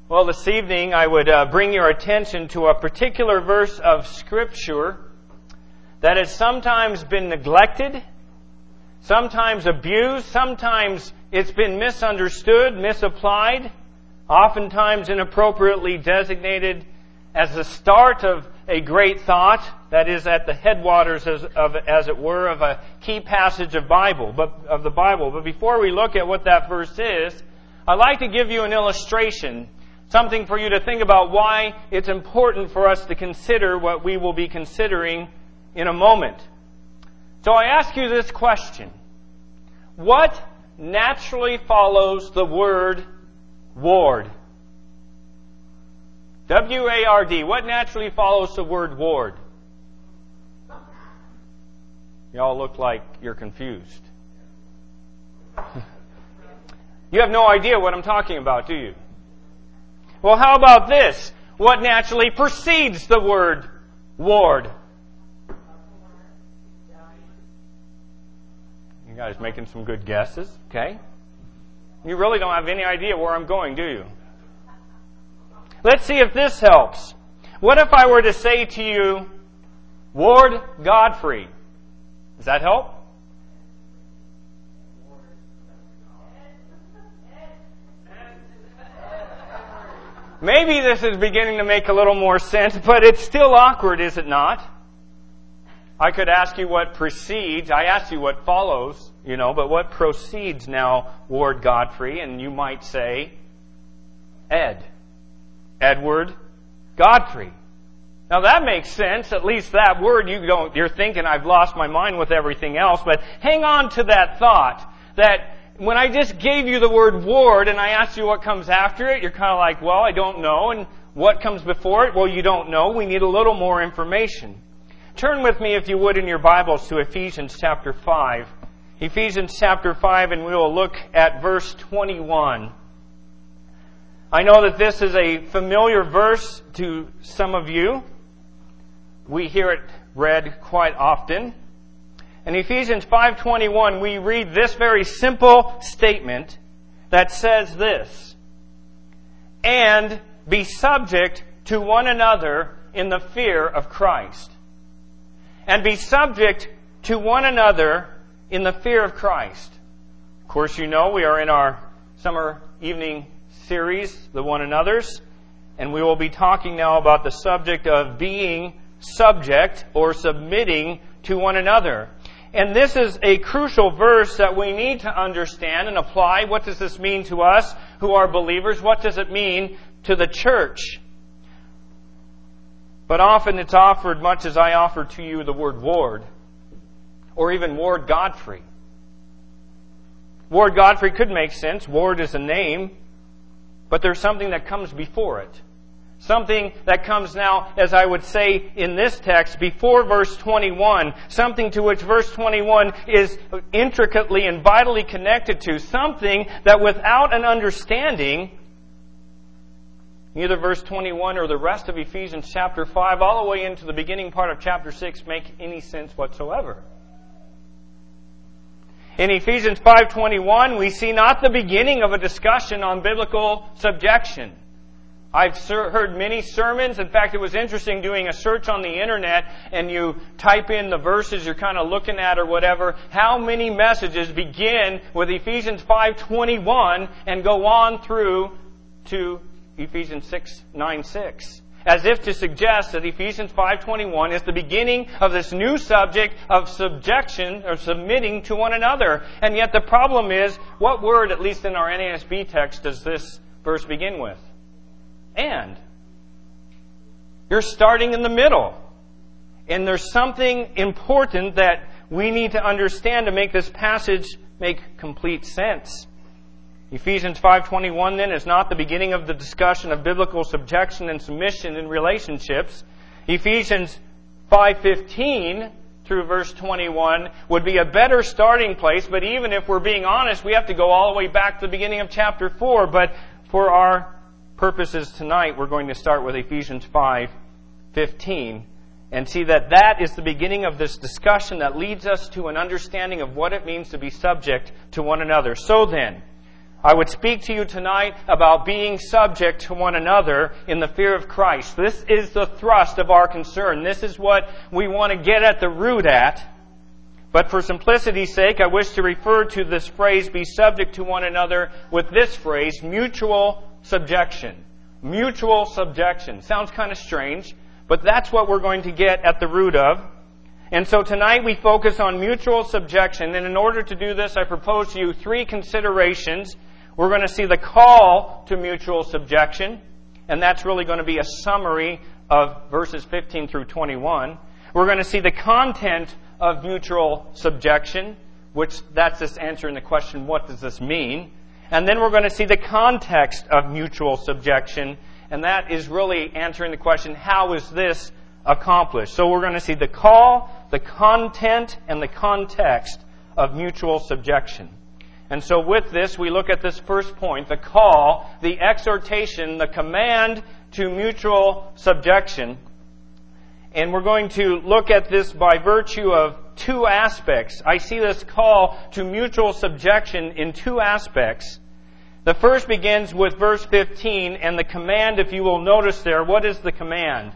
Well, this evening I would bring your attention to a particular verse of Scripture that has sometimes been neglected, sometimes abused, sometimes it's been misunderstood, misapplied, oftentimes inappropriately designated as the start of a great thought, that is at the headwaters, as it were, of a key passage of the Bible. But before we look at what that verse is, I'd like to give you an illustration, something for you to think about why it's important for us to consider what we will be considering in a moment. So I ask you this question. What naturally follows the word ward? W-A-R-D. What naturally follows the word ward? You all look like you're confused. You have no idea what I'm talking about, do you? Well, how about this? What naturally precedes the word ward? You guys making some good guesses, okay? You really don't have any idea where I'm going, do you? Let's see if this helps. What if I were to say to you, Ward Godfrey? Does that help? Maybe this is beginning to make a little more sense, but it's still awkward, is it not? I could ask you what precedes. I asked you what follows, but what proceeds now, Ward Godfrey? And you might say, Edward Godfrey. Now that makes sense, at least that word. You're thinking I've lost my mind with everything else, but hang on to that thought that when I just gave you the word ward and I asked you what comes after it, you're kind of like, well, I don't know. And what comes before it? Well, you don't know. We need a little more information. Turn with me, if you would, in your Bibles to Ephesians chapter 5. Ephesians chapter 5, and we will look at verse 21. I know that this is a familiar verse to some of you. We hear it read quite often. In Ephesians 5:21, we read this very simple statement that says this: "And be subject to one another in the fear of Christ." And be subject to one another in the fear of Christ. Of course, you know we are in our summer evening series, The One Another's, and we will be talking now about the subject of being subject or submitting to one another. And this is a crucial verse that we need to understand and apply. What does this mean to us who are believers? What does it mean to the church? But often it's offered much as I offer to you the word ward, or even Ward Godfrey. Ward Godfrey could make sense. Ward is a name, but there's something that comes before it. Something that comes now, as I would say in this text, before verse 21. Something to which verse 21 is intricately and vitally connected to. Something that without an understanding, neither verse 21 or the rest of Ephesians chapter 5, all the way into the beginning part of chapter 6, make any sense whatsoever. In Ephesians 5:21, we see not the beginning of a discussion on biblical subjection. I've heard many sermons. In fact, it was interesting doing a search on the internet and you type in the verses you're kind of looking at or whatever. How many messages begin with Ephesians 5:21 and go on through to Ephesians 6:9-6, as if to suggest that Ephesians 5:21 is the beginning of this new subject of subjection or submitting to one another. And yet the problem is, what word, at least in our NASB text, does this verse begin with? And. You're starting in the middle. And there's something important that we need to understand to make this passage make complete sense. Ephesians 5:21 then is not the beginning of the discussion of biblical subjection and submission in relationships. Ephesians 5:15 through verse 21 would be a better starting place, but even if we're being honest, we have to go all the way back to the beginning of chapter 4. But for our purposes tonight, we're going to start with Ephesians 5:15 and see that that is the beginning of this discussion that leads us to an understanding of what it means to be subject to one another. So then, I would speak to you tonight about being subject to one another in the fear of Christ. This is the thrust of our concern. This is what we want to get at the root at. But for simplicity's sake, I wish to refer to this phrase, be subject to one another, with this phrase, mutual subjection. Mutual subjection. Sounds kind of strange, but that's what we're going to get at the root of. And so tonight we focus on mutual subjection. And in order to do this, I propose to you three considerations. We're going to see the call to mutual subjection, and that's really going to be a summary of verses 15 through 21. We're going to see the content of mutual subjection, which that's just answering the question, what does this mean? And then we're going to see the context of mutual subjection, and that is really answering the question, how is this accomplished? So we're going to see the call, the content, and the context of mutual subjection. And so with this, we look at this first point, the call, the exhortation, the command to mutual subjection. And we're going to look at this by virtue of two aspects. I see this call to mutual subjection in two aspects. The first begins with verse 15, and the command, if you will notice there, what is the command?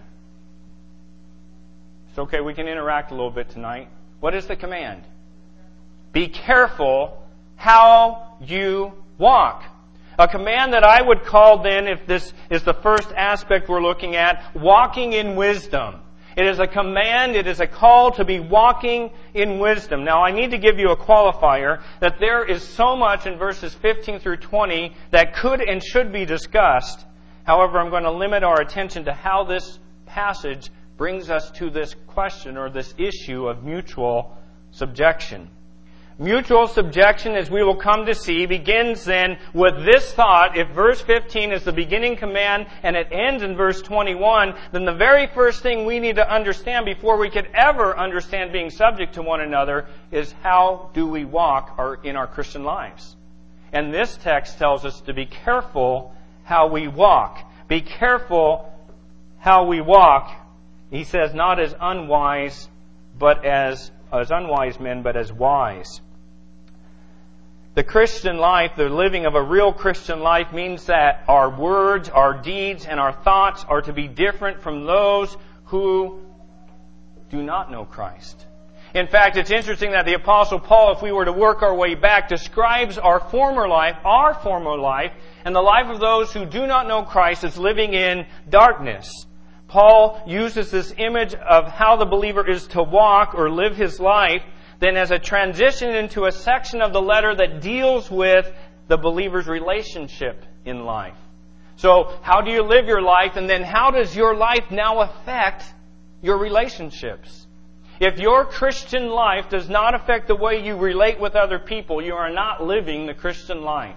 It's okay, we can interact a little bit tonight. What is the command? Be careful how you walk. A command that I would call then, if this is the first aspect we're looking at, walking in wisdom. It is a command, it is a call to be walking in wisdom. Now I need to give you a qualifier that there is so much in verses 15 through 20 that could and should be discussed. However, I'm going to limit our attention to how this passage brings us to this question or this issue of mutual subjection. Mutual subjection, as we will come to see, begins then with this thought. If verse 15 is the beginning command and it ends in verse 21, then the very first thing we need to understand before we could ever understand being subject to one another is how do we walk in our Christian lives. And this text tells us to be careful how we walk. Be careful how we walk. He says, not as unwise, but as unwise men, but as wise. The Christian life, the living of a real Christian life, means that our words, our deeds, and our thoughts are to be different from those who do not know Christ. In fact, it's interesting that the Apostle Paul, if we were to work our way back, describes our former life, and the life of those who do not know Christ as living in darkness. Paul uses this image of how the believer is to walk or live his life, then as a transition into a section of the letter that deals with the believer's relationship in life. So, how do you live your life, and then how does your life now affect your relationships? If your Christian life does not affect the way you relate with other people, you are not living the Christian life.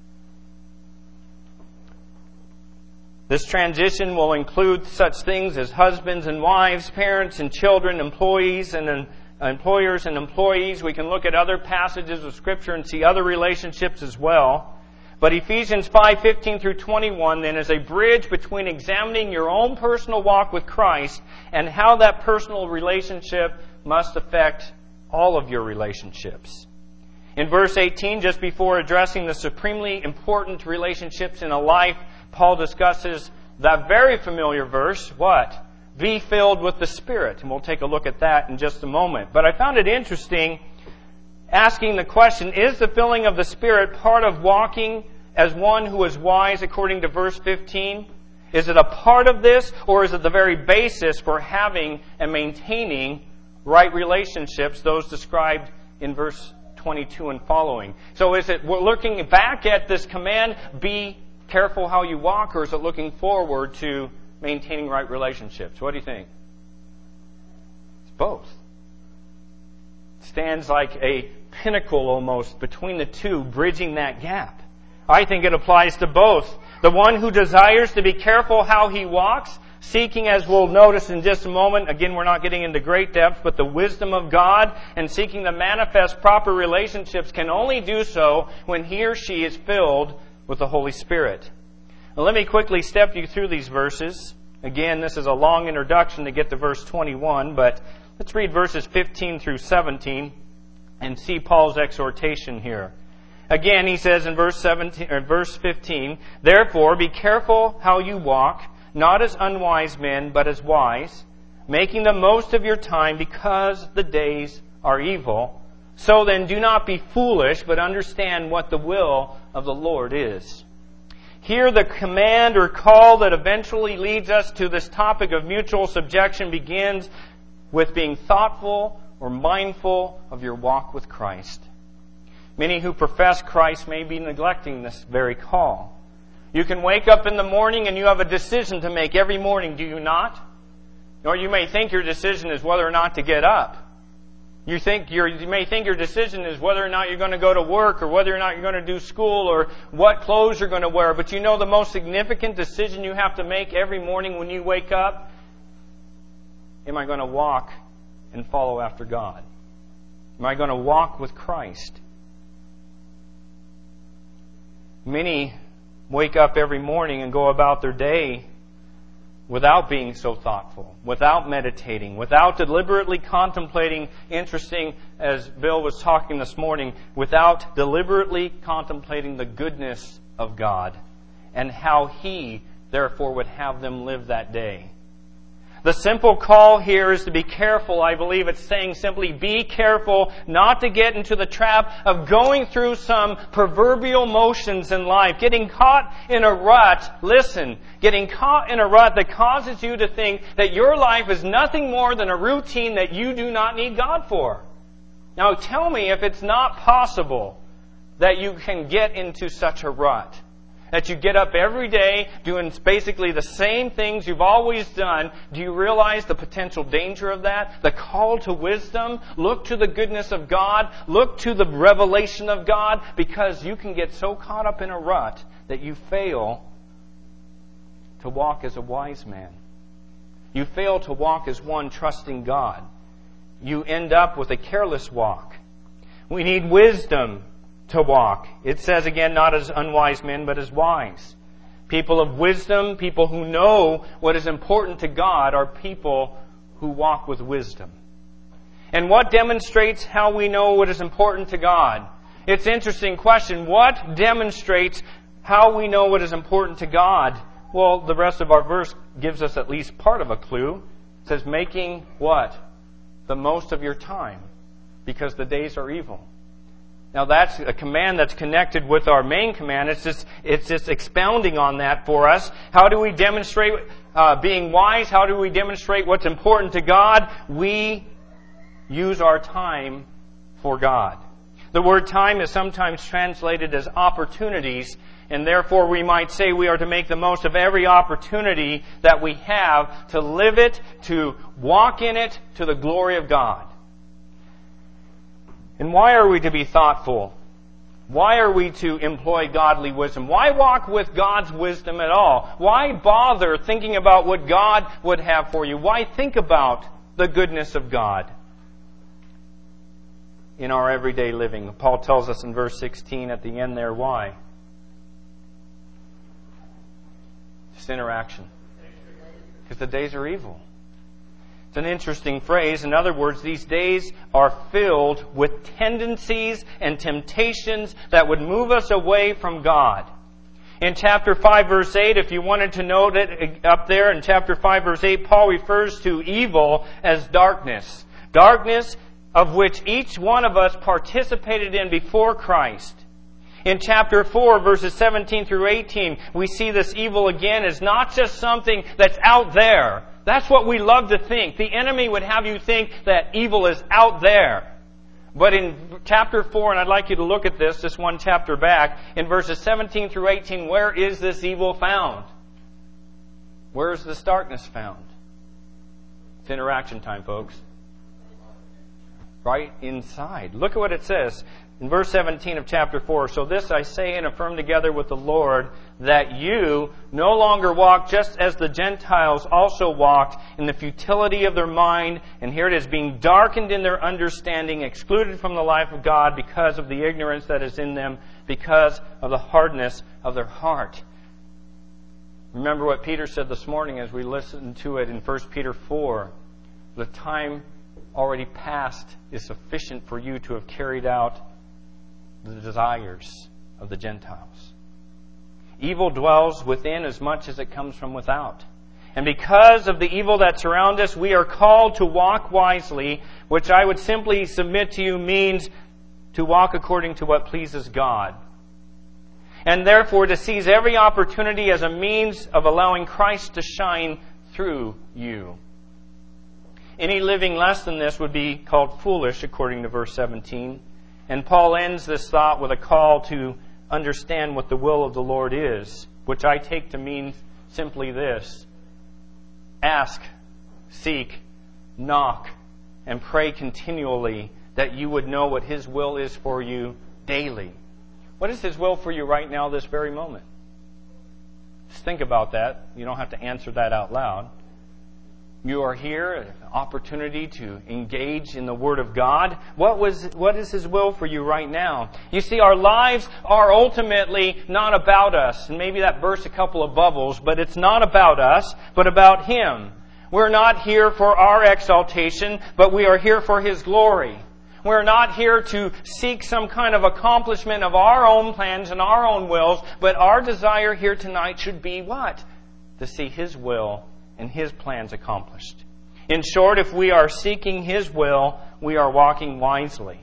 This transition will include such things as husbands and wives, parents and children, employees and employers and employees. We can look at other passages of Scripture and see other relationships as well. But Ephesians 5:15 through 21 then is a bridge between examining your own personal walk with Christ and how that personal relationship must affect all of your relationships. In verse 18, just before addressing the supremely important relationships in a life, Paul discusses that very familiar verse, what? Be filled with the Spirit. And we'll take a look at that in just a moment. But I found it interesting asking the question, is the filling of the Spirit part of walking as one who is wise according to verse 15? Is it a part of this, or is it the very basis for having and maintaining right relationships, those described in verse 22 and following? So is it, we're looking back at this command, be careful how you walk, or is it looking forward to maintaining right relationships? What do you think? It's both. It stands like a pinnacle almost between the two, bridging that gap. I think it applies to both. The one who desires to be careful how he walks, seeking, as we'll notice in just a moment, again, we're not getting into great depth, but the wisdom of God and seeking to manifest proper relationships can only do so when he or she is filled with the Holy Spirit. Now, let me quickly step you through these verses. Again, this is a long introduction to get to verse 21, but let's read verses 15 through 17 and see Paul's exhortation here. Again, he says in verse 15, "Therefore be careful how you walk, not as unwise men, but as wise, making the most of your time because the days are evil. So then do not be foolish, but understand what the will of the Lord is." Here the command or call that eventually leads us to this topic of mutual subjection begins with being thoughtful or mindful of your walk with Christ. Many who profess Christ may be neglecting this very call. You can wake up in the morning and you have a decision to make every morning, do you not? Or you may think your decision is whether or not to get up. You may think your decision is whether or not you're going to go to work or whether or not you're going to do school or what clothes you're going to wear. But you know the most significant decision you have to make every morning when you wake up? Am I going to walk and follow after God? Am I going to walk with Christ? Many wake up every morning and go about their day without being so thoughtful, without meditating, without deliberately contemplating, interesting as Bill was talking this morning, without deliberately contemplating the goodness of God and how He, therefore, would have them live that day. The simple call here is to be careful. I believe it's saying simply be careful not to get into the trap of going through some proverbial motions in life, getting caught in a rut. Listen, getting caught in a rut that causes you to think that your life is nothing more than a routine that you do not need God for. Now tell me if it's not possible that you can get into such a rut. That you get up every day doing basically the same things you've always done. Do you realize the potential danger of that? The call to wisdom. Look to the goodness of God. Look to the revelation of God, because you can get so caught up in a rut that you fail to walk as a wise man. You fail to walk as one trusting God. You end up with a careless walk. We need wisdom to walk. It says again, not as unwise men, but as wise. People of wisdom, people who know what is important to God, are people who walk with wisdom. And what demonstrates how we know what is important to God? It's an interesting question. What demonstrates how we know what is important to God? Well, the rest of our verse gives us at least part of a clue. It says, making what? The most of your time, because the days are evil. Now that's a command that's connected with our main command. It's just expounding on that for us. How do we demonstrate being wise? How do we demonstrate what's important to God? We use our time for God. The word time is sometimes translated as opportunities, and therefore we might say we are to make the most of every opportunity that we have to live it, to walk in it, to the glory of God. And why are we to be thoughtful? Why are we to employ godly wisdom? Why walk with God's wisdom at all? Why bother thinking about what God would have for you? Why think about the goodness of God in our everyday living? Paul tells us in verse 16 at the end there, why? Just interaction. Because the days are evil. It's an interesting phrase. In other words, these days are filled with tendencies and temptations that would move us away from God. In chapter 5, verse 8, if you wanted to note it up there, in chapter 5, verse 8, Paul refers to evil as darkness. Darkness of which each one of us participated in before Christ. In chapter 4, verses 17 through 18, we see this evil again as not just something that's out there. That's what we love to think. The enemy would have you think that evil is out there. But in chapter 4, and I'd like you to look at this, just one chapter back, in verses 17 through 18, where is this evil found? Where is this darkness found? It's interaction time, folks. Right inside. Look at what it says. In verse 17 of chapter 4, "So this I say and affirm together with the Lord, that you no longer walk just as the Gentiles also walked in the futility of their mind," and here it is, "being darkened in their understanding, excluded from the life of God because of the ignorance that is in them, because of the hardness of their heart." Remember what Peter said this morning as we listened to it in 1 Peter 4. The time already past is sufficient for you to have carried out the desires of the Gentiles. Evil dwells within as much as it comes from without. And because of the evil that surrounds us, we are called to walk wisely, which I would simply submit to you means to walk according to what pleases God. And therefore to seize every opportunity as a means of allowing Christ to shine through you. Any living less than this would be called foolish, according to verse 17. And Paul ends this thought with a call to understand what the will of the Lord is, which I take to mean simply this: ask, seek, knock, and pray continually that you would know what His will is for you daily. What is His will for you right now, this very moment? Just think about that. You don't have to answer that out loud. You are here, an opportunity to engage in the Word of God. What is His will for you right now? You see, our lives are ultimately not about us. And maybe that bursts a couple of bubbles, but it's not about us, but about Him. We're not here for our exaltation, but we are here for His glory. We're not here to seek some kind of accomplishment of our own plans and our own wills, but our desire here tonight should be what? To see His will and His plans accomplished. In short, if we are seeking His will, we are walking wisely.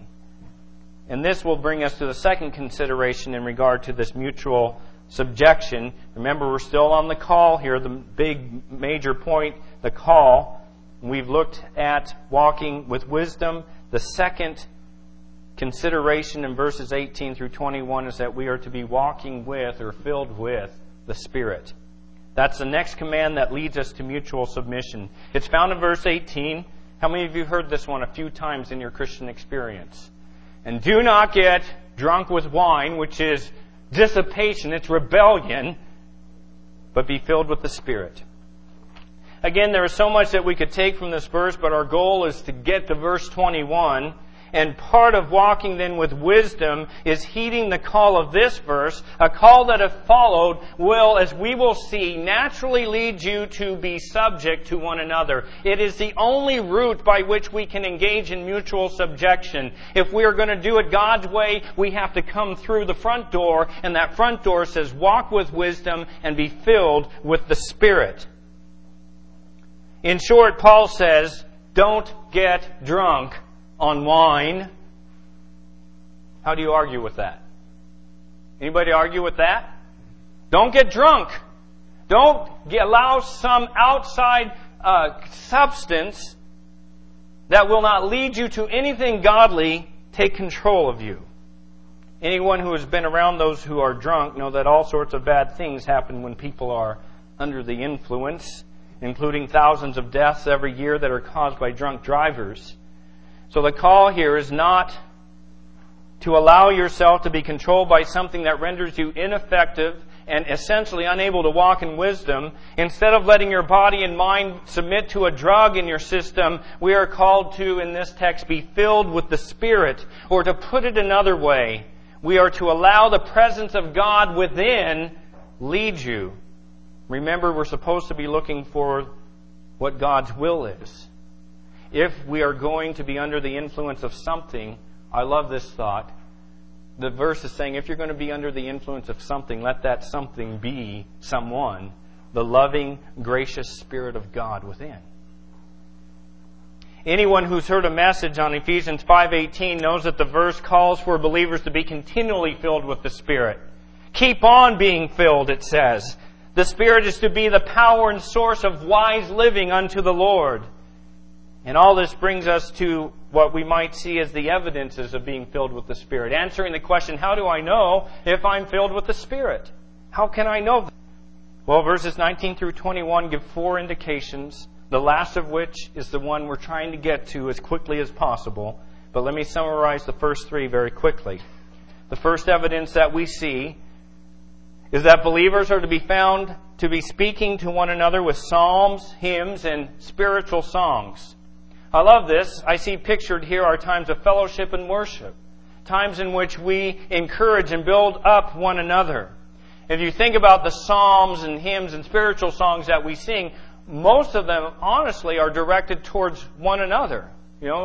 And this will bring us to the second consideration in regard to this mutual subjection. Remember, we're still on the call here, the big major point, the call. We've looked at walking with wisdom. The second consideration in verses 18 through 21 is that we are to be walking with or filled with the Spirit. That's the next command that leads us to mutual submission. It's found in verse 18. How many of you heard this one a few times in your Christian experience? And do not get drunk with wine, which is dissipation, it's rebellion, but be filled with the Spirit. Again, there is so much that we could take from this verse, but our goal is to get to verse 21. And part of walking then with wisdom is heeding the call of this verse. A call that if followed will, as we will see, naturally lead you to be subject to one another. It is the only route by which we can engage in mutual subjection. If we are going to do it God's way, we have to come through the front door, and that front door says, walk with wisdom and be filled with the Spirit. In short, Paul says, don't get drunk on wine. How do you argue with that? Anybody argue with that? Don't get drunk. Don't allow some outside substance that will not lead you to anything godly take control of you. Anyone who has been around those who are drunk know that all sorts of bad things happen when people are under the influence, including thousands of deaths every year that are caused by drunk drivers. So the call here is not to allow yourself to be controlled by something that renders you ineffective and essentially unable to walk in wisdom. Instead of letting your body and mind submit to a drug in your system, we are called to, in this text, be filled with the Spirit. Or to put it another way, we are to allow the presence of God within lead you. Remember, we're supposed to be looking for what God's will is. If we are going to be under the influence of something, I love this thought. The verse is saying, if you're going to be under the influence of something, let that something be someone, the loving, gracious Spirit of God within. Anyone who's heard a message on Ephesians 5:18 knows that the verse calls for believers to be continually filled with the Spirit. Keep on being filled, it says. The Spirit is to be the power and source of wise living unto the Lord. And all this brings us to what we might see as the evidences of being filled with the Spirit. Answering the question, how do I know if I'm filled with the Spirit? How can I know that? Well, verses 19 through 21 give 4 indications, the last of which is the one we're trying to get to as quickly as possible. But let me summarize the first 3 very quickly. The first evidence that we see is that believers are to be found to be speaking to one another with psalms, hymns, and spiritual songs. I love this. I see pictured here are times of fellowship and worship. Times in which we encourage and build up one another. If you think about the psalms and hymns and spiritual songs that we sing, most of them, honestly, are directed towards one another. You know,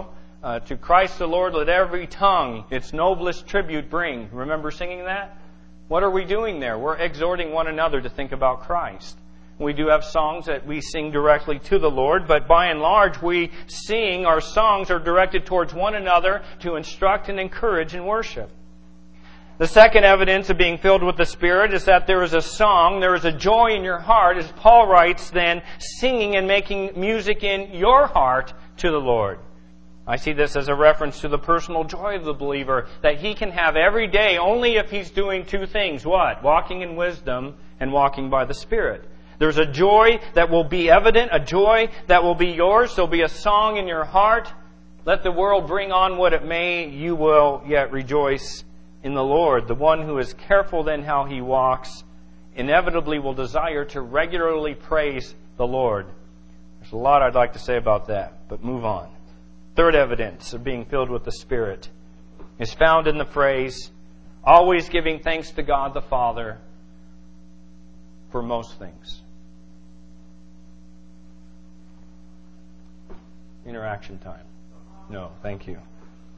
To Christ the Lord let every tongue its noblest tribute bring. Remember singing that? What are we doing there? We're exhorting one another to think about Christ. We do have songs that we sing directly to the Lord, but by and large our songs are directed towards one another to instruct and encourage in worship. The second evidence of being filled with the Spirit is that there is a song, there is a joy in your heart, as Paul writes then, singing and making music in your heart to the Lord. I see this as a reference to the personal joy of the believer that he can have every day only if he's doing two things. What? Walking in wisdom and walking by the Spirit. There's a joy that will be evident, a joy that will be yours. There'll be a song in your heart. Let the world bring on what it may, you will yet rejoice in the Lord. The one who is careful then how he walks inevitably will desire to regularly praise the Lord. There's a lot I'd like to say about that, but move on. Third evidence of being filled with the Spirit is found in the phrase, always giving thanks to God the Father for most things. Interaction time. No, thank you.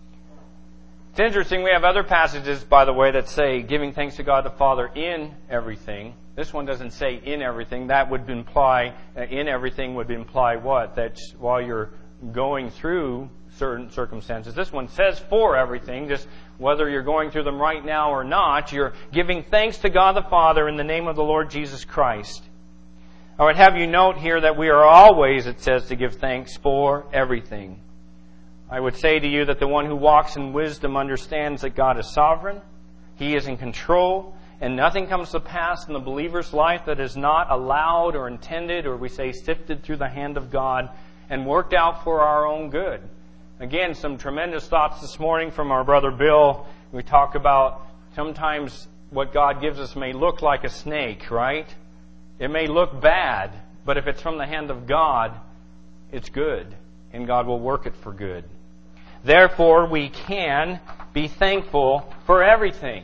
It's interesting, we have other passages, by the way, that say giving thanks to God the Father in everything. This one doesn't say in everything. That would imply, in everything would imply what? That while you're going through certain circumstances. This one says for everything, just whether you're going through them right now or not, you're giving thanks to God the Father in the name of the Lord Jesus Christ. I would have you note here that we are always, it says, to give thanks for everything. I would say to you that the one who walks in wisdom understands that God is sovereign, He is in control, and nothing comes to pass in the believer's life that is not allowed or intended, or we say sifted through the hand of God and worked out for our own good. Again, some tremendous thoughts this morning from our brother Bill. We talk about sometimes what God gives us may look like a snake, right? It may look bad, but if it's from the hand of God, it's good, and God will work it for good. Therefore, we can be thankful for everything.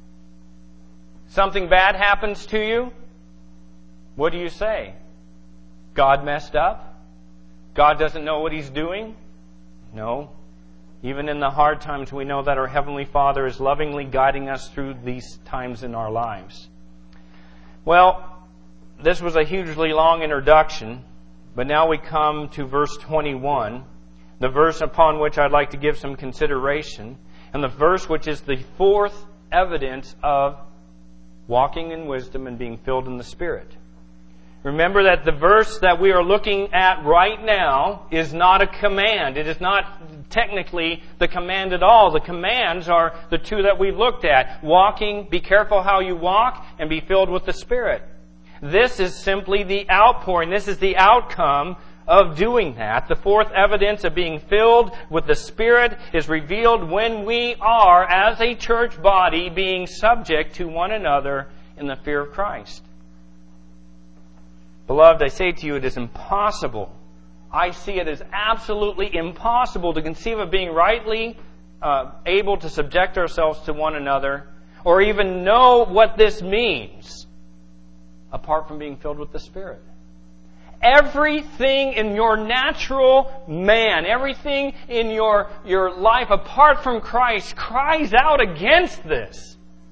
Something bad happens to you, what do you say? God messed up? God doesn't know what He's doing? No. Even in the hard times, we know that our Heavenly Father is lovingly guiding us through these times in our lives. Well, this was a hugely long introduction, but now we come to verse 21, the verse upon which I'd like to give some consideration, and the verse which is the fourth evidence of walking in wisdom and being filled in the Spirit. Remember that the verse that we are looking at right now is not a command. It is not technically the command at all. The commands are the two that we've looked at. Walking, be careful how you walk, and be filled with the Spirit. This is simply the outpouring. This is the outcome of doing that. The fourth evidence of being filled with the Spirit is revealed when we are, as a church body, being subject to one another in the fear of Christ. Beloved, I say to you, it is impossible. I see it as absolutely impossible to conceive of being rightly able to subject ourselves to one another or even know what this means apart from being filled with the Spirit. Everything in your natural man, everything in your life apart from Christ cries out against this.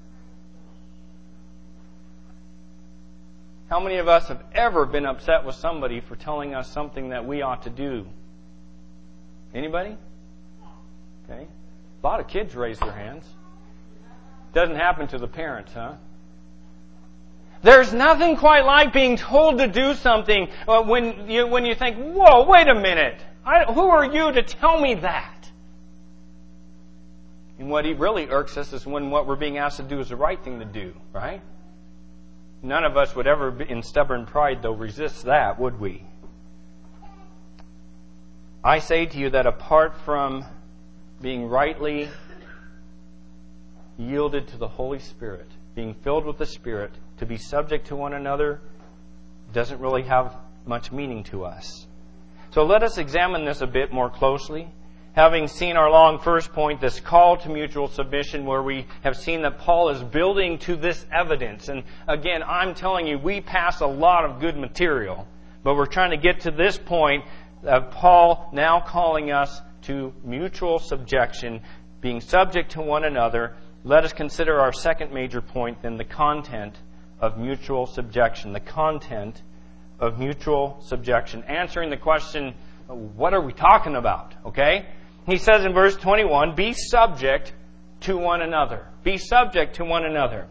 How many of us have ever been upset with somebody for telling us something that we ought to do? Anybody? Okay. A lot of kids raise their hands. Doesn't happen to the parents, huh? There's nothing quite like being told to do something when you think, whoa, wait a minute. Who are you to tell me that? And what really irks us is when what we're being asked to do is the right thing to do, right? None of us would ever, in stubborn pride, though, resist that, would we? I say to you that apart from being rightly yielded to the Holy Spirit, being filled with the Spirit, to be subject to one another doesn't really have much meaning to us. So let us examine this a bit more closely. Having seen our long first point, this call to mutual submission, where we have seen that Paul is building to this evidence. And again, I'm telling you, we pass a lot of good material. But we're trying to get to this point of Paul now calling us to mutual subjection, being subject to one another, let us consider our second major point then, the content of mutual subjection. The content of mutual subjection. Answering the question, what are we talking about? Okay? He says in verse 21, be subject to one another. Be subject to one another.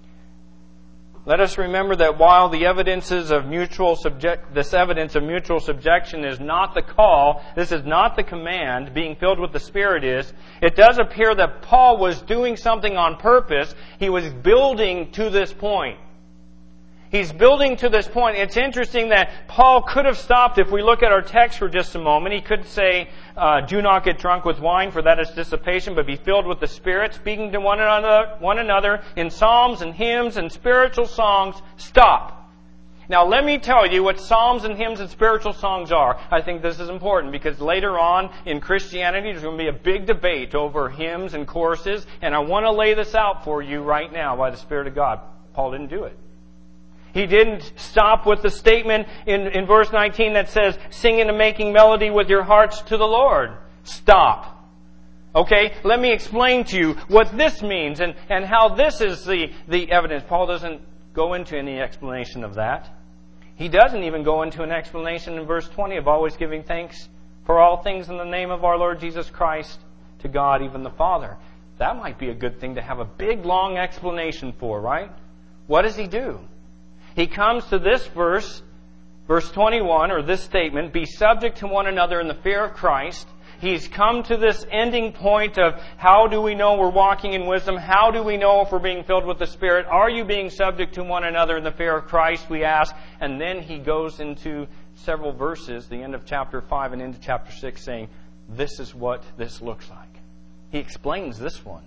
Let us remember that while the evidences of this evidence of mutual subjection is not the call, this is not the command, being filled with the Spirit is, it does appear that Paul was doing something on purpose. He was building to this point. He's building to this point. It's interesting that Paul could have stopped, if we look at our text for just a moment, he could say, do not get drunk with wine, for that is dissipation, but be filled with the Spirit, speaking to one another in psalms and hymns and spiritual songs. Stop. Now let me tell you what psalms and hymns and spiritual songs are. I think this is important because later on in Christianity there's going to be a big debate over hymns and choruses, and I want to lay this out for you right now by the Spirit of God. Paul didn't do it. He didn't stop with the statement in verse 19 that says, singing and making melody with your hearts to the Lord. Stop. Okay? Let me explain to you what this means and how this is the evidence. Paul doesn't go into any explanation of that. He doesn't even go into an explanation in verse 20 of always giving thanks for all things in the name of our Lord Jesus Christ to God, even the Father. That might be a good thing to have a big, long explanation for, right? What does he do? He comes to this verse 21, or this statement, be subject to one another in the fear of Christ. He's come to this ending point of how do we know we're walking in wisdom? How do we know if we're being filled with the Spirit? Are you being subject to one another in the fear of Christ, we ask. And then he goes into several verses, the end of chapter 5 and into chapter 6, saying, this is what this looks like. He explains this one.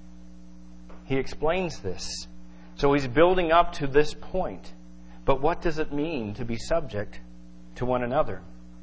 He explains this. So he's building up to this point. But what does it mean to be subject to one another?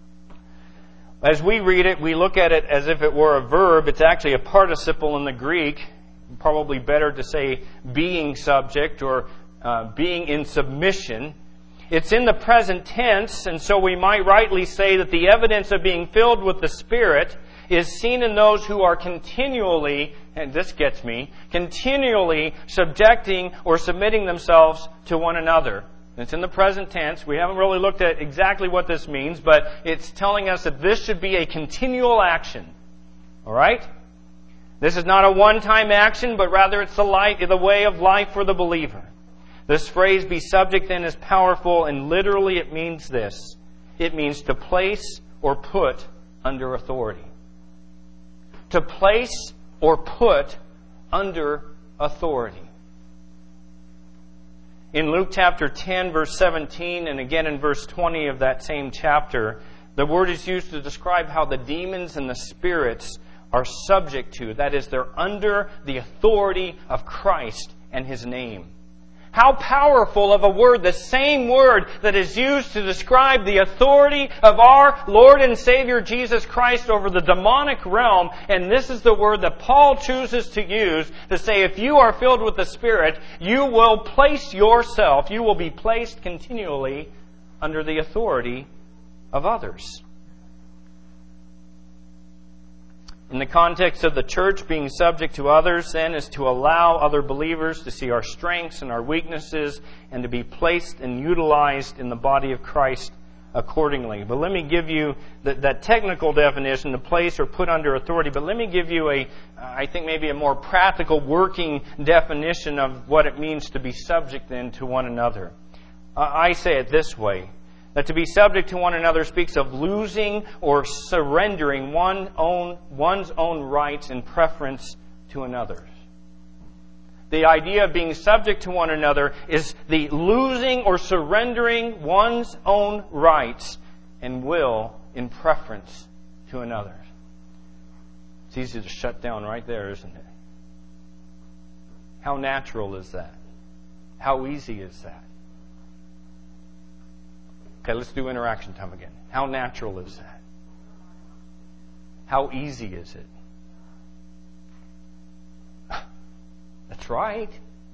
As we read it, we look at it as if it were a verb. It's actually a participle in the Greek. Probably better to say being subject or being in submission. It's in the present tense, and so we might rightly say that the evidence of being filled with the Spirit is seen in those who are continually, and this gets me, continually subjecting or submitting themselves to one another. It's in the present tense. We haven't really looked at exactly what this means, but it's telling us that this should be a continual action. All right? This is not a one-time action, but rather it's the way of life for the believer. This phrase, be subject, then, is powerful, and literally it means this. It means to place or put under authority. To place or put under authority. In Luke chapter 10, verse 17, and again in verse 20 of that same chapter, the word is used to describe how the demons and the spirits are subject to. That is, they're under the authority of Christ and His name. How powerful of a word, the same word that is used to describe the authority of our Lord and Savior Jesus Christ over the demonic realm. And this is the word that Paul chooses to use to say if you are filled with the Spirit, you will place yourself, you will be placed continually under the authority of others. In the context of the church, being subject to others, then, is to allow other believers to see our strengths and our weaknesses and to be placed and utilized in the body of Christ accordingly. But let me give you that technical definition, to place or put under authority, but let me give you I think maybe a more practical working definition of what it means to be subject then to one another. I say it this way. That to be subject to one another speaks of losing or surrendering one's own rights in preference to another's. The idea of being subject to one another is the losing or surrendering one's own rights and will in preference to another's. It's easy to shut down right there, isn't it? How natural is that? How easy is that? Okay, let's do interaction time again. How natural is that? How easy is it? That's right.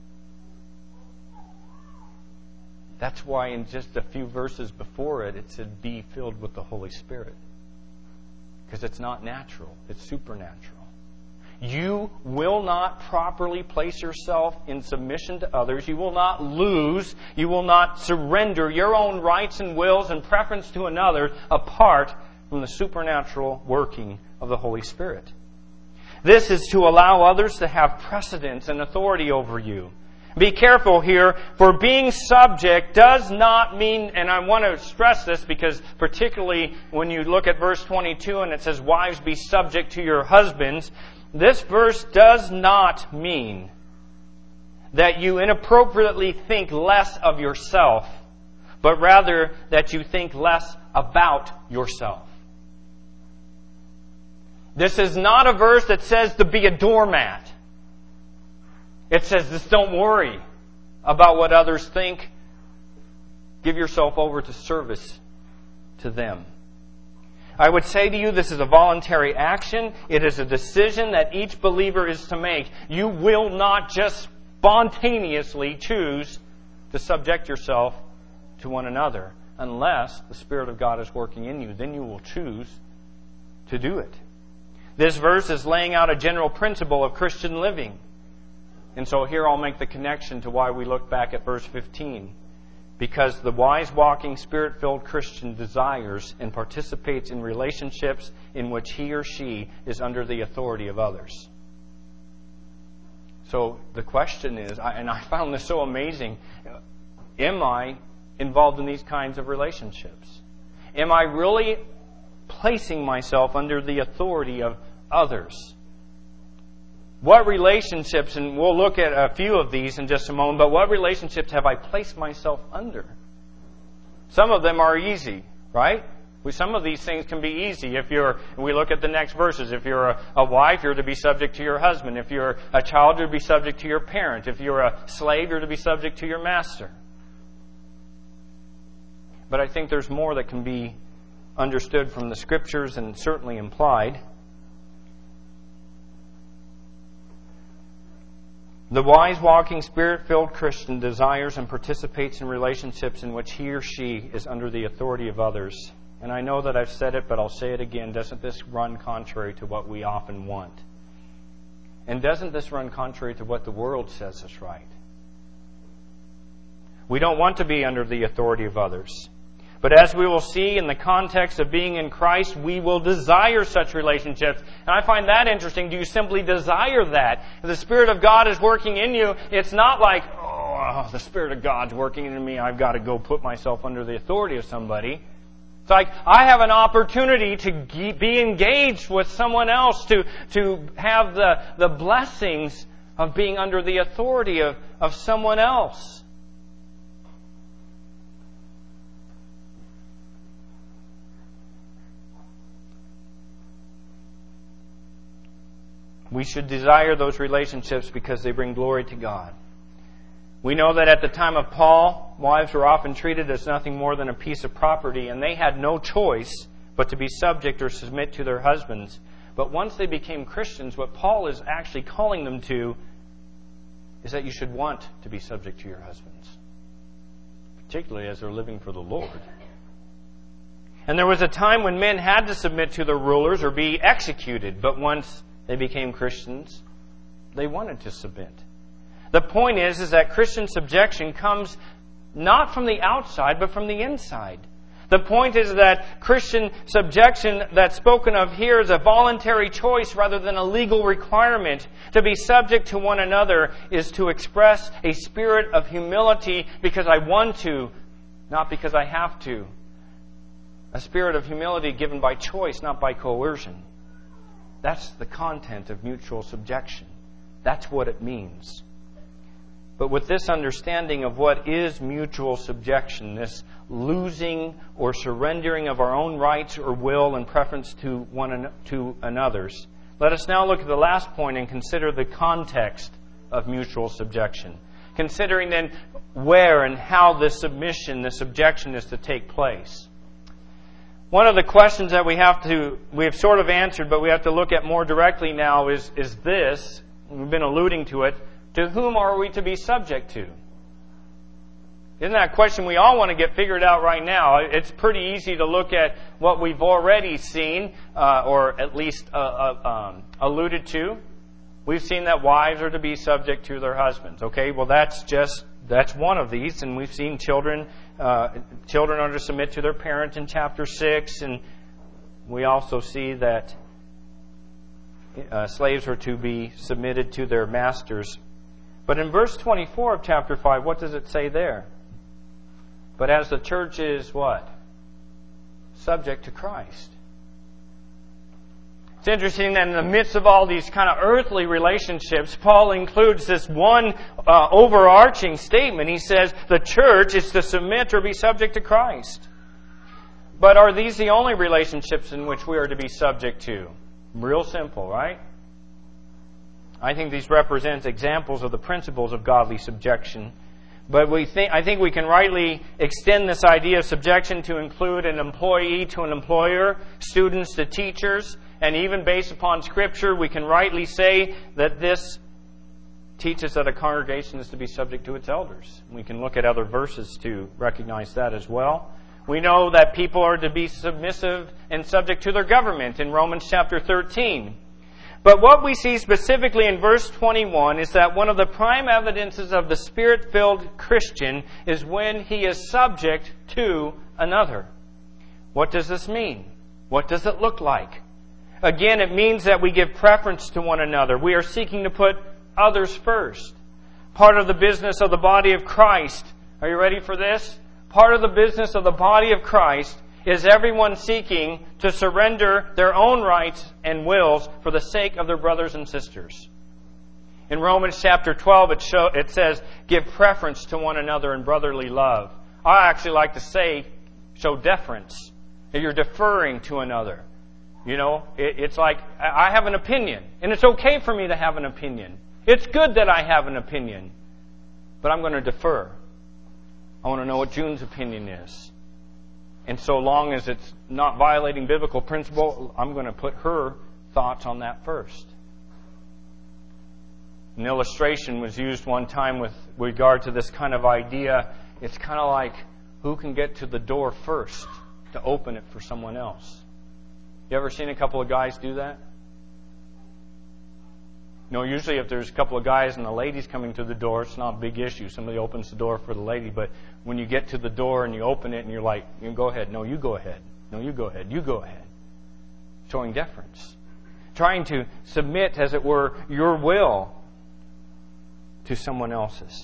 That's why in just a few verses before it, it said, be filled with the Holy Spirit. Because it's not natural. It's supernatural. You will not properly place yourself in submission to others. You will not lose. You will not surrender your own rights and wills and preference to another apart from the supernatural working of the Holy Spirit. This is to allow others to have precedence and authority over you. Be careful here, for being subject does not mean, and I want to stress this because particularly when you look at verse 22 and it says, "Wives, be subject to your husbands," this verse does not mean that you inappropriately think less of yourself, but rather that you think less about yourself. This is not a verse that says to be a doormat. It says, just don't worry about what others think. Give yourself over to service to them. I would say to you, this is a voluntary action. It is a decision that each believer is to make. You will not just spontaneously choose to subject yourself to one another unless the Spirit of God is working in you. Then you will choose to do it. This verse is laying out a general principle of Christian living. And so here I'll make the connection to why we look back at verse 15. Because the wise walking, Spirit-filled Christian desires and participates in relationships in which he or she is under the authority of others. So the question is, and I found this so amazing, am I involved in these kinds of relationships? Am I really placing myself under the authority of others? What relationships, and we'll look at a few of these in just a moment, but what relationships have I placed myself under? Some of them are easy, right? Some of these things can be easy. We look at the next verses. If you're a wife, you're to be subject to your husband. If you're a child, you're to be subject to your parent. If you're a slave, you're to be subject to your master. But I think there's more that can be understood from the Scriptures and certainly implied. The wise walking, Spirit-filled Christian desires and participates in relationships in which he or she is under the authority of others. And I know that I've said it, but I'll say it again. Doesn't this run contrary to what we often want? And doesn't this run contrary to what the world says is right? We don't want to be under the authority of others. But as we will see in the context of being in Christ, we will desire such relationships. And I find that interesting. Do you simply desire that? If the Spirit of God is working in you, it's not like, oh, the Spirit of God's working in me, I've got to go put myself under the authority of somebody. It's like, I have an opportunity to be engaged with someone else, to have the blessings of being under the authority of someone else. We should desire those relationships because they bring glory to God. We know that at the time of Paul, wives were often treated as nothing more than a piece of property, and they had no choice but to be subject or submit to their husbands. But once they became Christians, what Paul is actually calling them to is that you should want to be subject to your husbands, particularly as they're living for the Lord. And there was a time when men had to submit to their rulers or be executed, but once they became Christians, they wanted to submit. The point is that Christian subjection comes not from the outside, but from the inside. The point is that Christian subjection that's spoken of here is a voluntary choice rather than a legal requirement. To be subject to one another is to express a spirit of humility because I want to, not because I have to. A spirit of humility given by choice, not by coercion. That's the content of mutual subjection. That's what it means. But with this understanding of what is mutual subjection, this losing or surrendering of our own rights or will and preference to another's, let us now look at the last point and consider the context of mutual subjection. Considering then where and how this submission, this subjection is to take place. One of the questions that we have sort of answered, but we have to look at more directly now is this, we've been alluding to it, to whom are we to be subject to? Isn't that a question we all want to get figured out right now? It's pretty easy to look at what we've already seen, or at least alluded to. We've seen that wives are to be subject to their husbands. Okay, well that's one of these, and we've seen children are to submit to their parents in chapter 6, and we also see that slaves are to be submitted to their masters. But in verse 24 of chapter 5, what does it say there? But as the church is what? Subject to Christ. It's interesting that in the midst of all these kind of earthly relationships, Paul includes this one overarching statement. He says the church is to submit or be subject to Christ. But are these the only relationships in which we are to be subject to? Real simple, right? I think these represent examples of the principles of godly subjection. But I think we can rightly extend this idea of subjection to include an employee to an employer, students to teachers, and even based upon Scripture, we can rightly say that this teaches that a congregation is to be subject to its elders. We can look at other verses to recognize that as well. We know that people are to be submissive and subject to their government in Romans chapter 13. But what we see specifically in verse 21 is that one of the prime evidences of the Spirit-filled Christian is when he is subject to another. What does this mean? What does it look like? Again, it means that we give preference to one another. We are seeking to put others first. Part of the business of the body of Christ. Are you ready for this? Part of the business of the body of Christ is everyone seeking to surrender their own rights and wills for the sake of their brothers and sisters. In Romans chapter 12, it says, give preference to one another in brotherly love. I actually like to say, show deference. That you're deferring to another. You know, it's like, I have an opinion, and it's okay for me to have an opinion. It's good that I have an opinion, but I'm going to defer. I want to know what June's opinion is. And so long as it's not violating biblical principle, I'm going to put her thoughts on that first. An illustration was used one time with regard to this kind of idea. It's kind of like who can get to the door first to open it for someone else. You ever seen a couple of guys do that? No, usually if there's a couple of guys and the lady's coming to the door, it's not a big issue. Somebody opens the door for the lady. But when you get to the door and you open it and you're like, you go ahead. No, you go ahead. No, you go ahead. You go ahead. Showing deference. Trying to submit, as it were, your will to someone else's.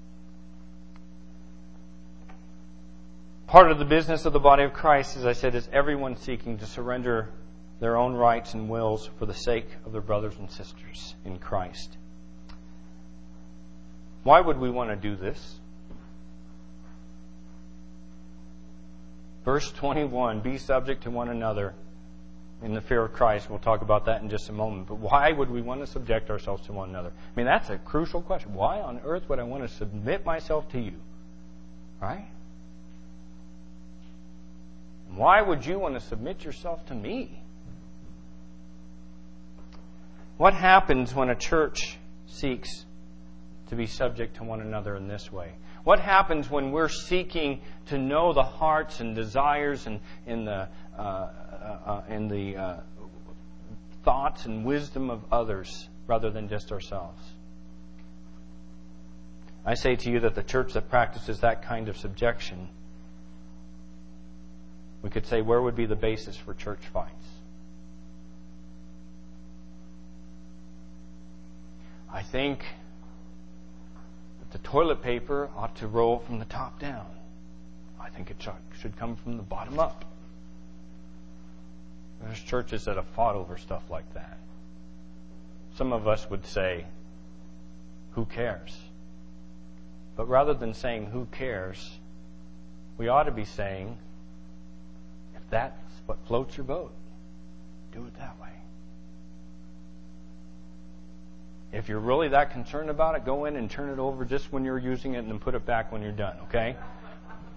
Part of the business of the body of Christ, as I said, is everyone seeking to surrender their own rights and wills for the sake of their brothers and sisters in Christ. Why would we want to do this? Verse 21, be subject to one another in the fear of Christ. We'll talk about that in just a moment. But why would we want to subject ourselves to one another? I mean, that's a crucial question. Why on earth would I want to submit myself to you? Right? Why would you want to submit yourself to me? What happens when a church seeks to be subject to one another in this way? What happens when we're seeking to know the hearts and desires and the thoughts and wisdom of others rather than just ourselves? I say to you that the church that practices that kind of subjection, we could say, where would be the basis for church fights? I think that the toilet paper ought to roll from the top down. I think it should come from the bottom up. There's churches that have fought over stuff like that. Some of us would say, who cares? But rather than saying, who cares, we ought to be saying, if that's what floats your boat, do it that way. If you're really that concerned about it, go in and turn it over just when you're using it and then put it back when you're done, okay?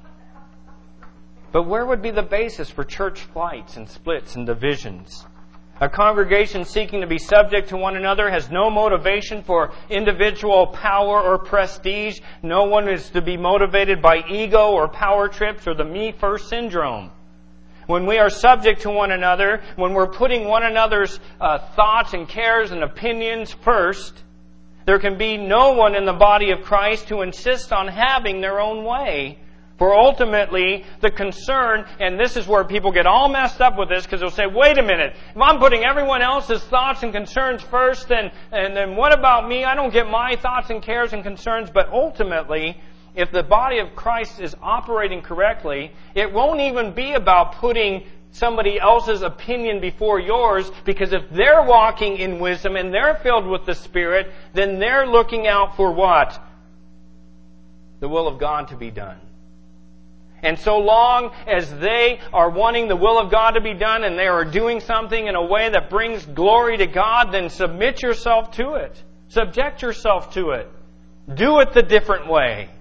But where would be the basis for church fights and splits and divisions? A congregation seeking to be subject to one another has no motivation for individual power or prestige. No one is to be motivated by ego or power trips or the me first syndrome. When we are subject to one another, when we're putting one another's thoughts and cares and opinions first, there can be no one in the body of Christ who insists on having their own way. For ultimately, the concern, and this is where people get all messed up with this, because they'll say, wait a minute, if I'm putting everyone else's thoughts and concerns first, and then what about me? I don't get my thoughts and cares and concerns. But ultimately, if the body of Christ is operating correctly, it won't even be about putting somebody else's opinion before yours, because if they're walking in wisdom and they're filled with the Spirit, then they're looking out for what? The will of God to be done. And so long as they are wanting the will of God to be done and they are doing something in a way that brings glory to God, then submit yourself to it. Subject yourself to it. Do it the different way.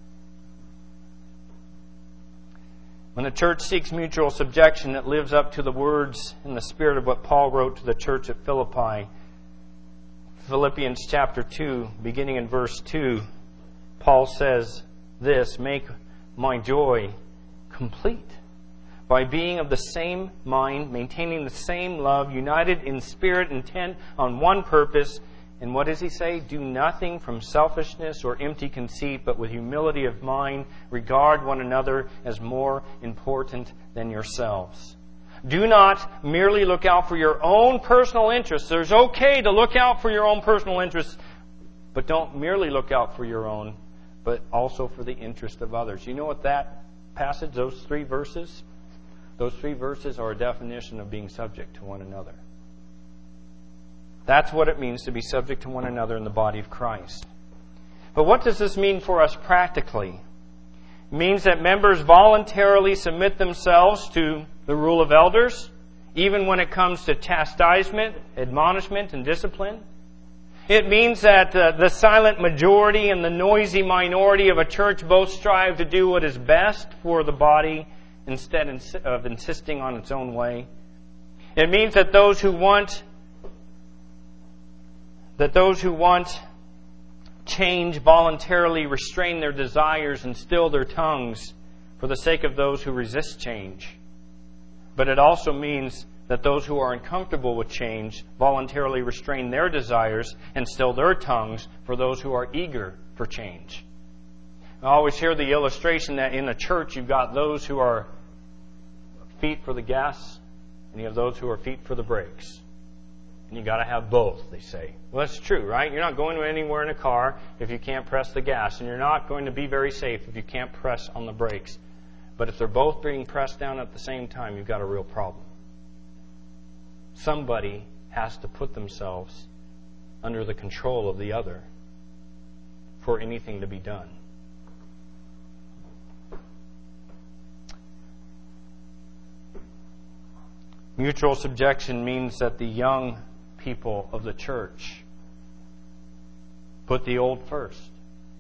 When the church seeks mutual subjection, it lives up to the words and the spirit of what Paul wrote to the church at Philippi. Philippians chapter 2, beginning in verse 2, Paul says this, "Make my joy complete by being of the same mind, maintaining the same love, united in spirit, intent on one purpose." And what does he say? "Do nothing from selfishness or empty conceit, but with humility of mind, regard one another as more important than yourselves." Do not merely look out for your own personal interests. There's okay to look out for your own personal interests, but don't merely look out for your own, but also for the interest of others. You know what that passage, those three verses are a definition of being subject to one another. That's what it means to be subject to one another in the body of Christ. But what does this mean for us practically? It means that members voluntarily submit themselves to the rule of elders, even when it comes to chastisement, admonishment, and discipline. It means that the silent majority and the noisy minority of a church both strive to do what is best for the body instead of insisting on its own way. It means that those who want change voluntarily restrain their desires and still their tongues for the sake of those who resist change. But it also means that those who are uncomfortable with change voluntarily restrain their desires and still their tongues for those who are eager for change. I always hear the illustration that in a church you've got those who are feet for the gas and you have those who are feet for the brakes. And you've got to have both, they say. Well, that's true, right? You're not going anywhere in a car if you can't press the gas, and you're not going to be very safe if you can't press on the brakes. But if they're both being pressed down at the same time, you've got a real problem. Somebody has to put themselves under the control of the other for anything to be done. Mutual subjection means that the young people of the church put the old first.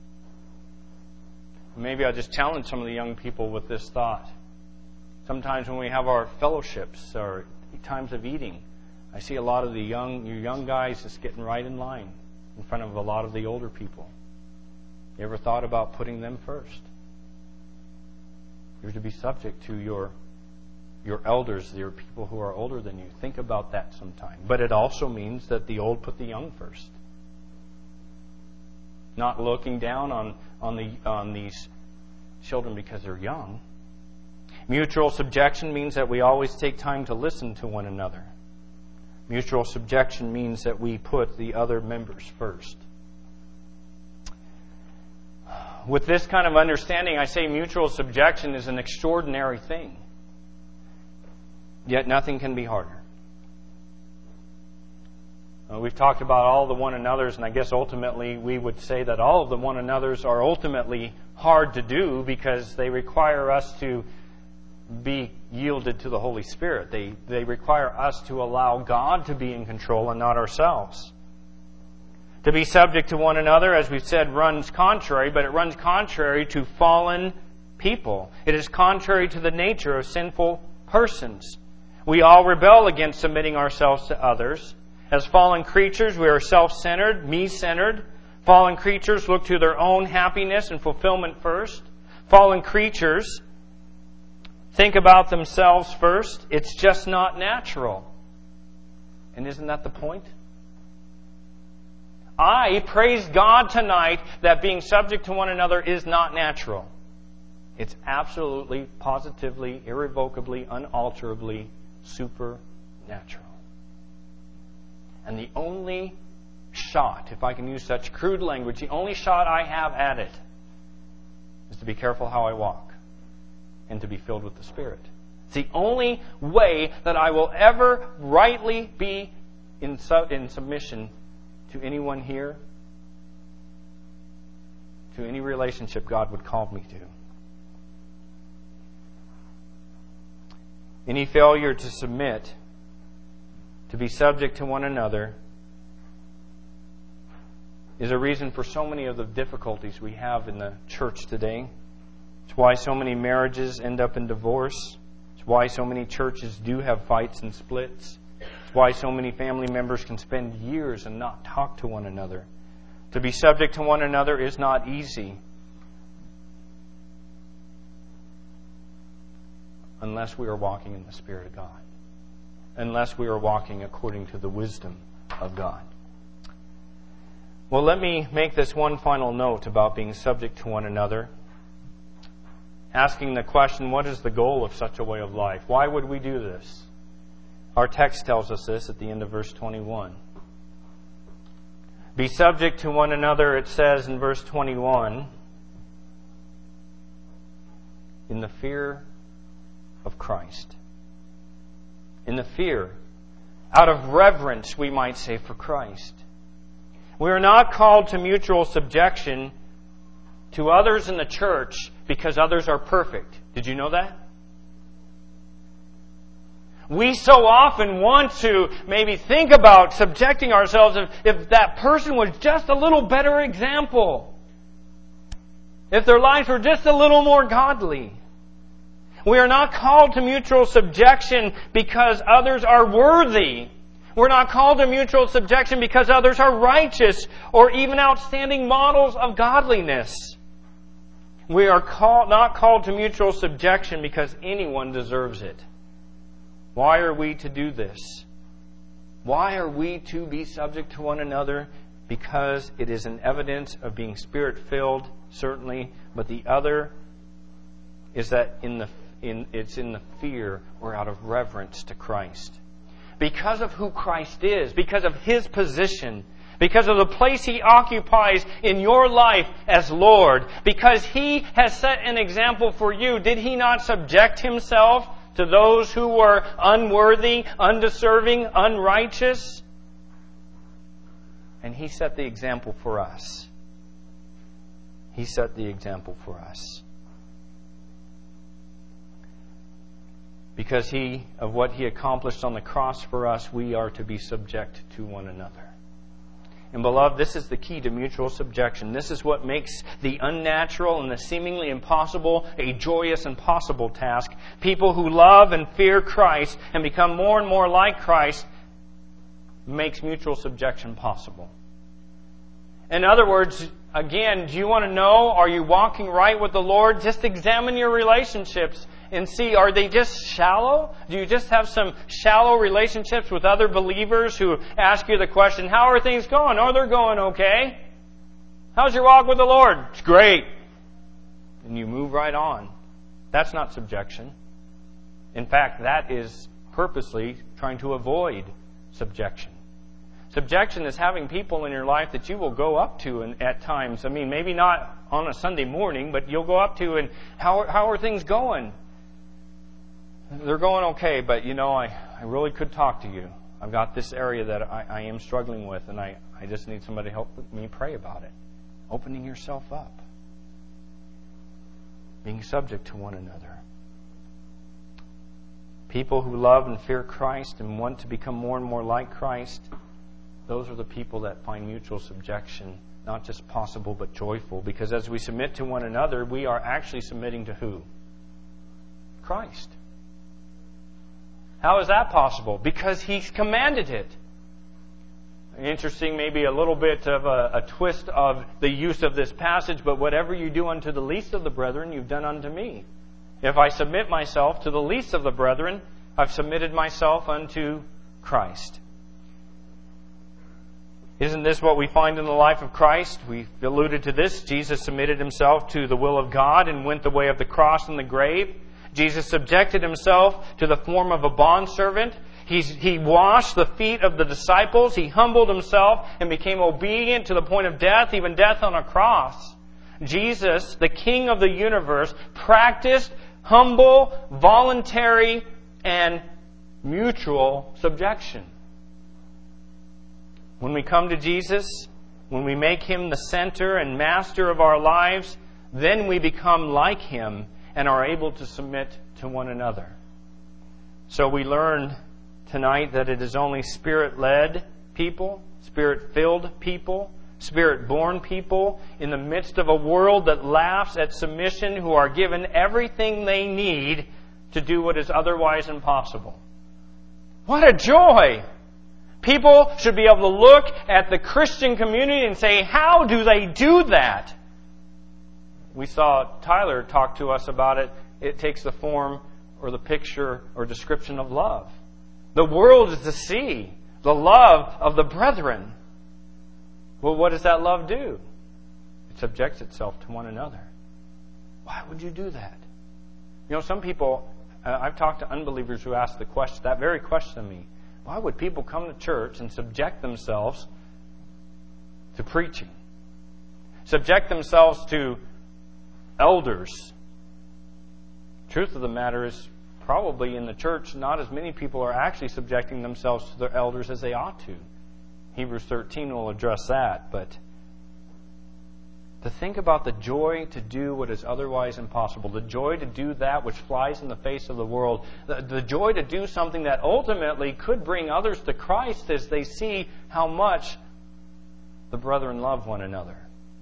Maybe I'll just challenge some of the young people with this thought. Sometimes when we have our fellowships or times of eating, I see a lot of the young guys just getting right in line in front of a lot of the older people. You ever thought about putting them first? You're to be subject to your elders, your people who are older than you. Think about that sometime. But it also means that the old put the young first. Not looking down on these children because they're young. Mutual subjection means that we always take time to listen to one another. Mutual subjection means that we put the other members first. With this kind of understanding, I say mutual subjection is an extraordinary thing. Yet nothing can be harder. We've talked about all the one another's, and I guess ultimately we would say that all of the one another's are ultimately hard to do because they require us to be yielded to the Holy Spirit. They require us to allow God to be in control and not ourselves. To be subject to one another, as we've said, runs contrary, but it runs contrary to fallen people. It is contrary to the nature of sinful persons. We all rebel against submitting ourselves to others. As fallen creatures, we are self-centered, me-centered. Fallen creatures look to their own happiness and fulfillment first. Fallen creatures think about themselves first. It's just not natural. And isn't that the point? I praise God tonight that being subject to one another is not natural. It's absolutely, positively, irrevocably, unalterably supernatural. And the only shot, if I can use such crude language, the only shot I have at it is to be careful how I walk and to be filled with the Spirit. It's the only way that I will ever rightly be in submission to anyone here, to any relationship God would call me to. Any failure to submit, to be subject to one another, is a reason for so many of the difficulties we have in the church today. It's why so many marriages end up in divorce. It's why so many churches do have fights and splits. It's why so many family members can spend years and not talk to one another. To be subject to one another is not easy unless we are walking in the Spirit of God. Unless we are walking according to the wisdom of God. Well, let me make this one final note about being subject to one another. Asking the question, what is the goal of such a way of life? Why would we do this? Our text tells us this at the end of verse 21. Be subject to one another, it says in verse 21, in the fear of Christ. In the fear, out of reverence, we might say, for Christ. We are not called to mutual subjection to others in the church because others are perfect. Did you know that? We so often want to maybe think about subjecting ourselves if that person was just a little better example. If their lives were just a little more godly. We are not called to mutual subjection because others are worthy. We're not called to mutual subjection because others are righteous or even outstanding models of godliness. We are not called to mutual subjection because anyone deserves it. Why are we to do this? Why are we to be subject to one another? Because it is an evidence of being Spirit-filled, certainly, but the other is that it's in the fear or out of reverence to Christ. Because of who Christ is, because of His position, because of the place He occupies in your life as Lord, because He has set an example for you, did He not subject Himself to those who were unworthy, undeserving, unrighteous? And He set the example for us. He set the example for us. Because of what He accomplished on the cross for us, we are to be subject to one another. And beloved, this is the key to mutual subjection. This is what makes the unnatural and the seemingly impossible a joyous and possible task. People who love and fear Christ and become more and more like Christ makes mutual subjection possible. In other words, again, do you want to know, are you walking right with the Lord? Just examine your relationships and see, are they just shallow? Do you just have some shallow relationships with other believers who ask you the question, how are things going? Oh, they're going okay. How's your walk with the Lord? It's great. And you move right on. That's not subjection. In fact, that is purposely trying to avoid subjection. Subjection is having people in your life that you will go up to at times. I mean, maybe not on a Sunday morning, but you'll go up to and how are things going? They're going okay, but I really could talk to you. I've got this area that I am struggling with, and I just need somebody to help me pray about it. Opening yourself up. Being subject to one another. People who love and fear Christ and want to become more and more like Christ, those are the people that find mutual subjection not just possible but joyful. Because as we submit to one another, we are actually submitting to who? Christ. How is that possible? Because He's commanded it. Interesting, maybe a little bit of a twist of the use of this passage, but whatever you do unto the least of the brethren, you've done unto me. If I submit myself to the least of the brethren, I've submitted myself unto Christ. Isn't this what we find in the life of Christ? We've alluded to this. Jesus submitted Himself to the will of God and went the way of the cross and the grave. Jesus subjected Himself to the form of a bondservant. He washed the feet of the disciples. He humbled Himself and became obedient to the point of death, even death on a cross. Jesus, the King of the universe, practiced humble, voluntary, and mutual subjection. When we come to Jesus, when we make Him the center and master of our lives, then we become like Him and are able to submit to one another. So we learn tonight that it is only Spirit-led people, Spirit-filled people, Spirit-born people in the midst of a world that laughs at submission, who are given everything they need to do what is otherwise impossible. What a joy! People should be able to look at the Christian community and say, how do they do that? We saw Tyler talk to us about it. It takes the form or the picture or description of love. The world is to see the love of the brethren. Well, what does that love do? It subjects itself to one another. Why would you do that? You know, some people, I've talked to unbelievers who ask that very question to me. Why would people come to church and subject themselves to preaching? Subject themselves to elders? Truth of the matter is, probably in the church, not as many people are actually subjecting themselves to their elders as they ought to. Hebrews 13 will address that, but to think about the joy to do what is otherwise impossible, the joy to do that which flies in the face of the world, the joy to do something that ultimately could bring others to Christ as they see how much the brethren love one another.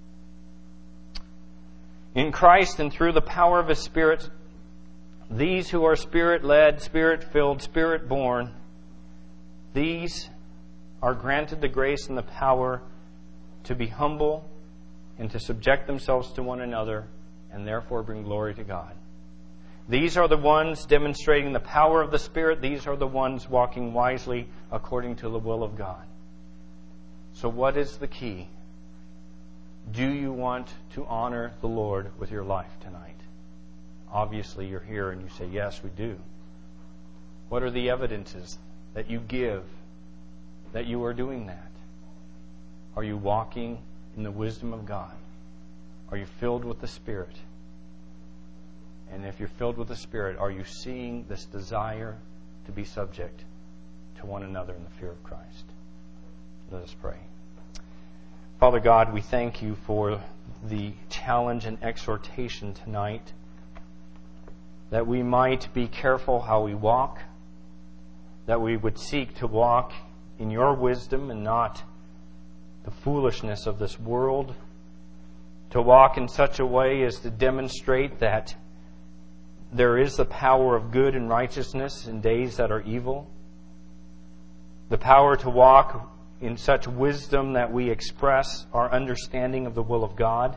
In Christ and through the power of His Spirit, these who are Spirit-led, Spirit-filled, Spirit-born, these are granted the grace and the power to be humble and to subject themselves to one another and therefore bring glory to God. These are the ones demonstrating the power of the Spirit. These are the ones walking wisely according to the will of God. So what is the key? Do you want to honor the Lord with your life tonight? Obviously you're here and you say, yes, we do. What are the evidences that you give that you are doing that? Are you walking in the wisdom of God? Are you filled with the Spirit? And if you're filled with the Spirit, are you seeing this desire to be subject to one another in the fear of Christ? Let us pray. Father God, we thank You for the challenge and exhortation tonight that we might be careful how we walk, that we would seek to walk in Your wisdom and not the foolishness of this world, to walk in such a way as to demonstrate that there is the power of good and righteousness in days that are evil, the power to walk in such wisdom that we express our understanding of the will of God,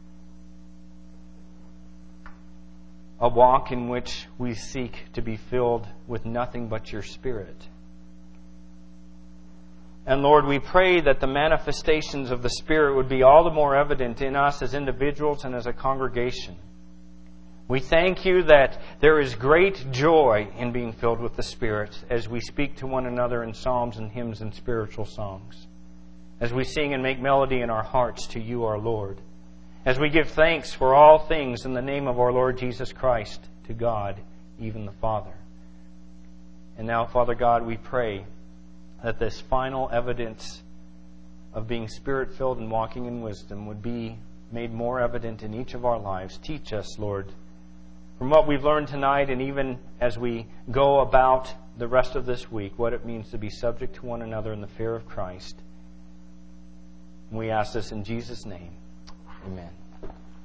a walk in which we seek to be filled with nothing but Your Spirit. And Lord, we pray that the manifestations of the Spirit would be all the more evident in us as individuals and as a congregation. We thank You that there is great joy in being filled with the Spirit as we speak to one another in psalms and hymns and spiritual songs, as we sing and make melody in our hearts to You, our Lord, as we give thanks for all things in the name of our Lord Jesus Christ to God, even the Father. And now, Father God, we pray that this final evidence of being Spirit-filled and walking in wisdom would be made more evident in each of our lives. Teach us, Lord, from what we've learned tonight and even as we go about the rest of this week, what it means to be subject to one another in the fear of Christ. And we ask this in Jesus' name. Amen.